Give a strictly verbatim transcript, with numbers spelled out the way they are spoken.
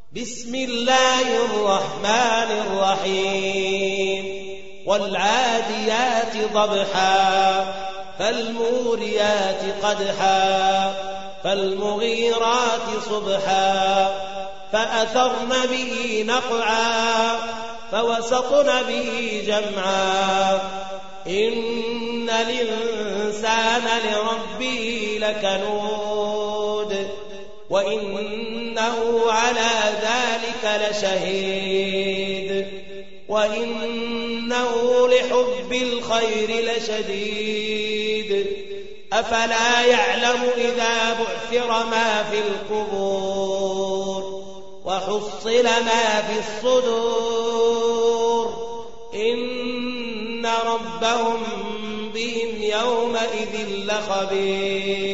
بسم الله الرحمن الرحيم والعاديات ضبحا فالموريات قدحا فالمغيرات صبحا فأثرن به نقعا فوسطن به جمعا إن الإنسان لربه لكنود وإنه على ذلك لشهيد وإنه لحب الخير لشديد أفلا يعلم إذا بعثر ما في القبور وحصل ما في الصدور إن ربهم بهم يومئذ لخبير